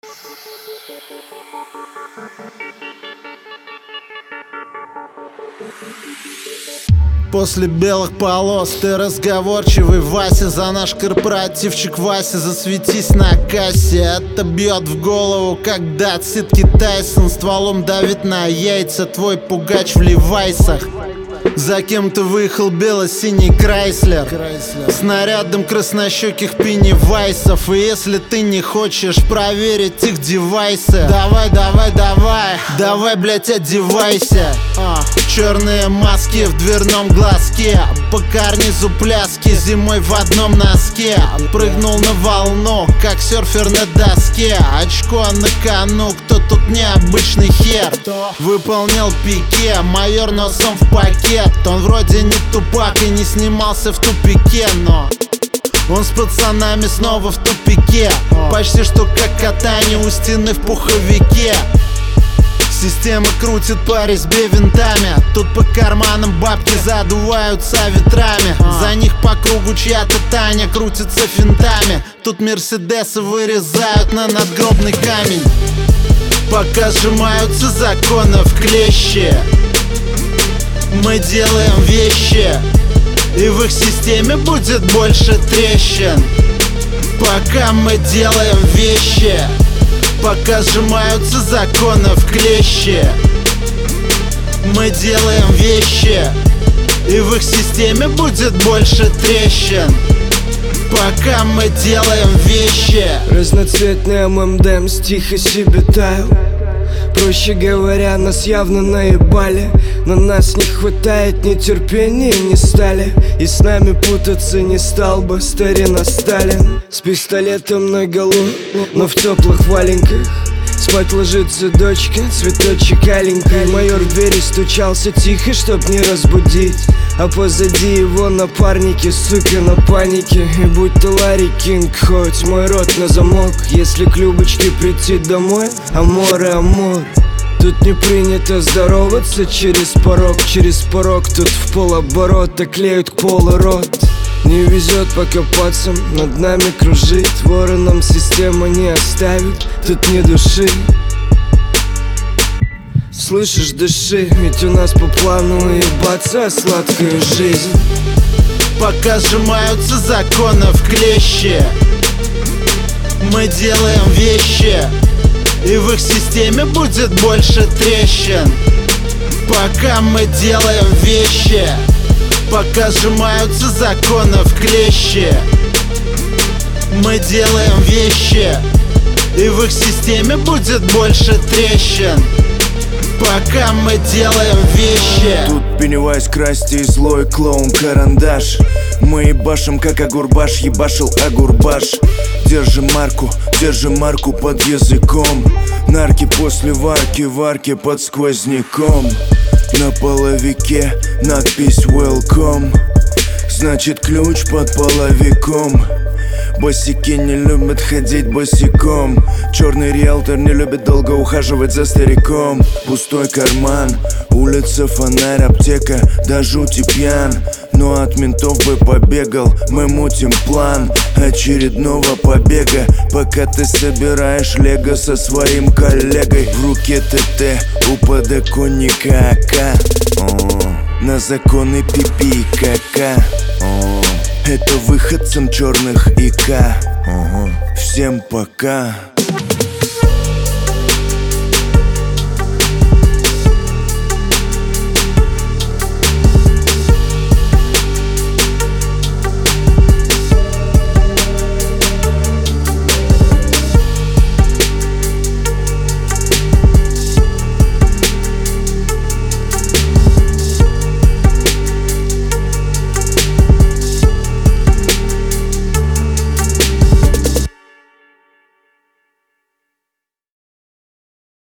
После белых полос ты разговорчивый, Вася. За наш корпоративчик, Вася, засветись на кассе. Это бьет в голову, когда Цитки Тайсон стволом давит на яйца. Твой пугач в левайсах. За кем ты выехал бело-синий Крайслер снарядом краснощеких пеннивайсов. И если ты не хочешь проверить их девайсы, давай, блять, одевайся. Черные маски в дверном глазке, по карнизу пляски зимой в одном носке. Прыгнул на волну, как серфер на доске. Очко на кону, кто тут необычный хер. Выполнил пике, майор носом в пакет. Он вроде не тупак и не снимался в тупике, но он с пацанами снова в тупике. Почти что как катание у стены в пуховике. Система крутит по резьбе винтами. Тут по карманам бабки задуваются ветрами. За них по кругу чья-то Таня крутится финтами. Тут мерседесы вырезают на надгробный камень. Пока сжимаются законы в клещи, мы делаем вещи, и в их системе будет больше трещин. Пока мы делаем вещи, пока сжимаются законы в клещи, мы делаем вещи, и в их системе будет больше трещин. Пока мы делаем вещи. Разноцветный ММДМС тихо щебетаю. Проще говоря, нас явно наебали. Но нас не хватает ни терпения, ни стали. И с нами путаться не стал бы старина Сталин. С пистолетом наголо, но в теплых валенках. Спать ложится дочка, цветочек аленький. Майор в двери стучался тихо, чтоб не разбудить. А позади его напарники, сука, на панике. И будь ты Ларри Кинг, хоть мой рот на замок. Если к Любочке прийти домой, аморе, амор. Тут не принято здороваться через порог. Через порог тут в полоборота клеют к полу рот. Не везет покопаться, над нами кружит. Вороном система не оставит, тут не души. Слышишь, дыши, ведь у нас по плану ебаться сладкая жизнь. Пока сжимаются законы в клещи, мы делаем вещи, и в их системе будет больше трещин. Пока мы делаем вещи, пока сжимаются законы в клещи, мы делаем вещи, и в их системе будет больше трещин. Пока мы делаем вещи. Тут Пеннивайз, Красти и злой клоун Карандаш. Мы ебашим, как Агурбаш ебашил Агурбаш. Держи марку под языком. Нарки после варки, варки под сквозняком. На половике надпись welcome. Значит ключ под половиком. Босики не любят ходить босиком. Черный риэлтор не любит долго ухаживать за стариком. Пустой карман, улица, фонарь, аптека, до жути пьян. Но от ментов бы побегал, мы мутим план очередного побега. Пока ты собираешь лего со своим коллегой. В руке ТТ, у подоконника АК. На законы пипи кака. Это выходцам черных ИК. Всем пока.